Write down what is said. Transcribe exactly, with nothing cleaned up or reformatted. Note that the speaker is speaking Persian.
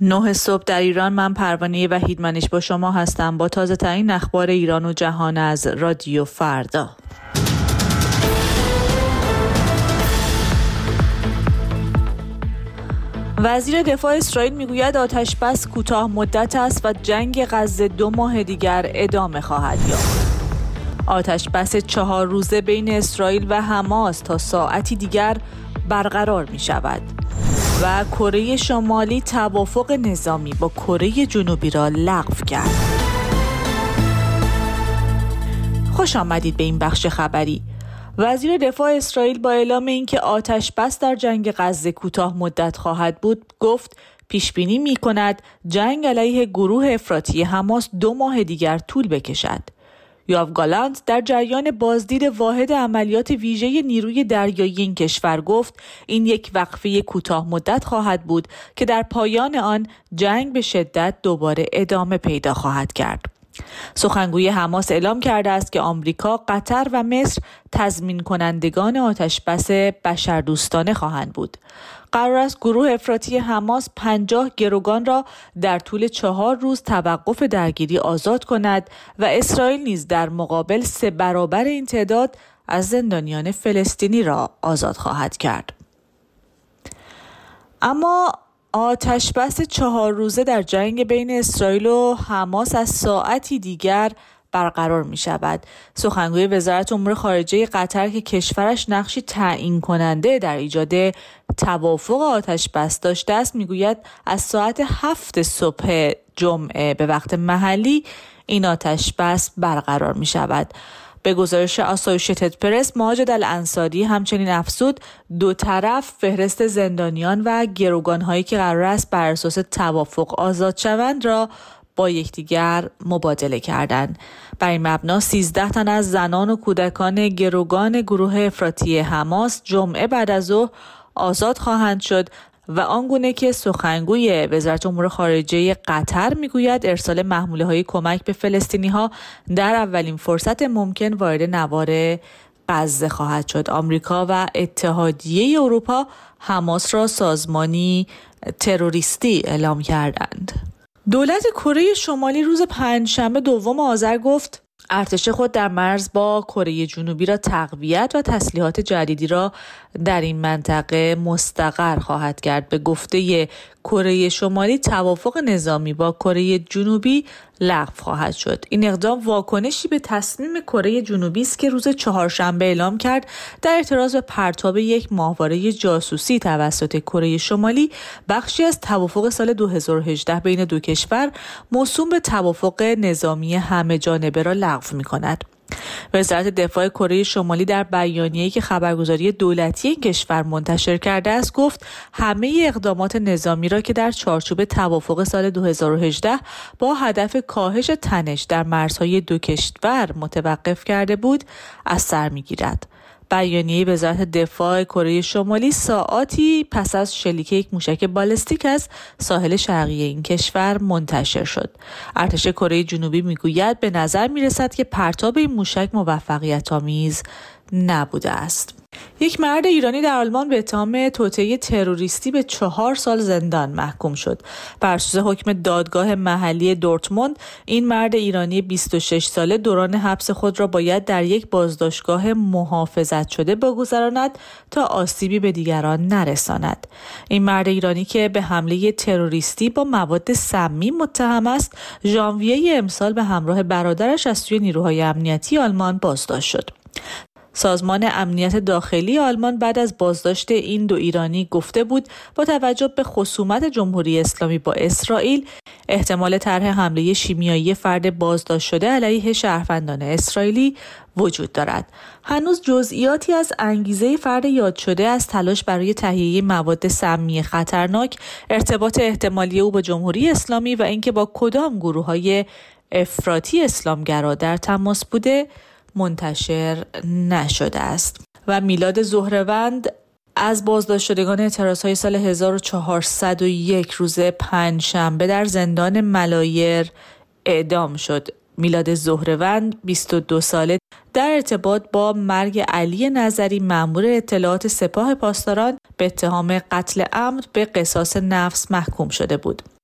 نه صبح در ایران. من پروانه وحیدمنش با شما هستم با تازه ترین اخبار ایران و جهان از رادیو فردا. وزیر دفاع اسرائیل میگوید آتش بس کوتاه مدت است و جنگ غزه دو ماه دیگر ادامه خواهد یافت. آتش بس چهار روزه بین اسرائیل و حماس تا ساعتی دیگر برقرار می شود و کره شمالی توافق نظامی با کره جنوبی را لغو کرد. خوش آمدید به این بخش خبری. وزیر دفاع اسرائیل با اعلام اینکه آتش بس در جنگ غزه کوتاه مدت خواهد بود گفت پیش بینی می کند جنگ علیه گروه افراطی حماس دو ماه دیگر طول بکشد. یوآف گالانت در جریان بازدید واحد عملیات ویژه نیروی دریایی این کشور گفت این یک وقفه کوتاه مدت خواهد بود که در پایان آن جنگ به شدت دوباره ادامه پیدا خواهد کرد. سخنگوی حماس اعلام کرده است که آمریکا، قطر و مصر تضمین کنندگان آتشبس بشردوستانه خواهند بود. قرار است گروه افراطی حماس پنجاه گروگان را در طول چهار روز توقف درگیری آزاد کند و اسرائیل نیز در مقابل سه برابر این تعداد از زندانیان فلسطینی را آزاد خواهد کرد. اما آتش بس چهار روزه در جنگ بین اسرائیل و حماس از ساعتی دیگر برقرار می شود. سخنگوی وزارت امور خارجه قطر که کشورش نقشی تعیین کننده در ایجاد توافق آتش بس داشته است میگوید از ساعت هفت صبح جمعه به وقت محلی این آتش بس برقرار می شود. به گزارش آسوشیتد پرس، ماجد الانصاری همچنین افزود دو طرف فهرست زندانیان و گروگان‌هایی که قرار است بر اساس توافق آزاد شوند را با یکدیگر مبادله کردند. بر این مبنا سیزده تن از زنان و کودکان گروگان گروه افراطی حماس جمعه بعد از ظهر آزاد خواهند شد و آنگونه که سخنگوی وزارت امور خارجه قطر میگوید ارسال محموله‌های کمک به فلسطینی‌ها در اولین فرصت ممکن وارد نوار غزه خواهد شد. آمریکا و اتحادیه اروپا حماس را سازمانی تروریستی اعلام کردند. دولت کره شمالی روز پنجشنبه دوم آذر گفت ارتش خود در مرز با کره جنوبی را تقویت و تسلیحات جدیدی را در این منطقه مستقر خواهد کرد. به گفته کره شمالی توافق نظامی با کره جنوبی لغو خواهد شد. این اقدام واکنشی به تصمیم کره جنوبی است که روز چهارشنبه اعلام کرد در اعتراض به پرتاب یک ماهواره جاسوسی توسط کره شمالی بخشی از توافق سال دو هزار و هجده بین دو کشور موسوم به توافق نظامی همه جانبه را لغو می‌کند. وزارت دفاع کره شمالی در بیانیه‌ای که خبرگزاری دولتی این کشور منتشر کرده است گفت همه اقدامات نظامی را که در چارچوب توافق سال دو هزار و هجده با هدف کاهش تنش در مرزهای دو کشور متوقف کرده بود از سر می‌گیرد. بیانیه وزارت دفاع کره شمالی ساعاتی پس از شلیک یک موشک بالستیک از ساحل شرقی این کشور منتشر شد. ارتش کره جنوبی میگوید به نظر میرسد که پرتاب این موشک موفقیت‌آمیز نبوده است. یک مرد ایرانی در آلمان به اتهام توطئه تروریستی به چهار سال زندان محکوم شد. بر اساس حکم دادگاه محلی دورتموند، این مرد ایرانی بیست و شش ساله دوران حبس خود را باید در یک بازداشتگاه محافظت شده بگذراند تا آسیبی به دیگران نرساند. این مرد ایرانی که به حمله تروریستی با مواد سمی متهم است، ژانویه امسال به همراه برادرش از سوی نیروهای امنیتی آلمان بازداشت شد. سازمان امنیت داخلی آلمان بعد از بازداشت این دو ایرانی گفته بود با توجه به خصومت جمهوری اسلامی با اسرائیل احتمال طرح حمله شیمیایی فرد بازداشت شده علیه شهروندان اسرائیلی وجود دارد. هنوز جزئیاتی از انگیزه فرد یاد شده از تلاش برای تهیه مواد سمی خطرناک، ارتباط احتمالی او با جمهوری اسلامی و اینکه با کدام گروه‌های افراطی اسلامگرا در تماس بوده منتشر نشده است. و میلاد زهروند از بازداشت شدگان اعتراضهای سال هزار و چهارصد و یک روز پنجشنبه در زندان ملایر اعدام شد. میلاد زهروند بیست و دو ساله در ارتباط با مرگ علی نظری مأمور اطلاعات سپاه پاسداران به اتهام قتل عمد به قصاص نفس محکوم شده بود.